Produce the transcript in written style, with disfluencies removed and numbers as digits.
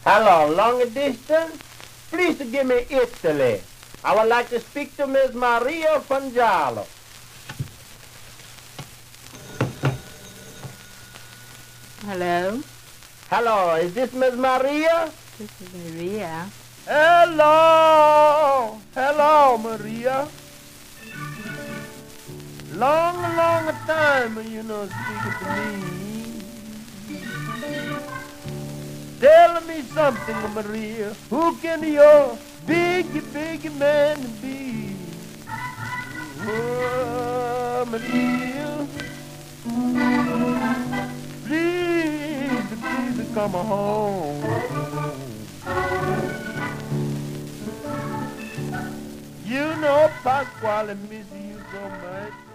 Hello, long distance? Please give me Italy. I would like to speak to Miss Maria Fangialo. Hello? Hello, is this Miss Maria? This is Maria. Hello! Hello, Maria. Long time, speaking to me. Tell me something, Maria. Who can your big man be? Oh, Maria. Please come home. You know Pasquale miss you so much.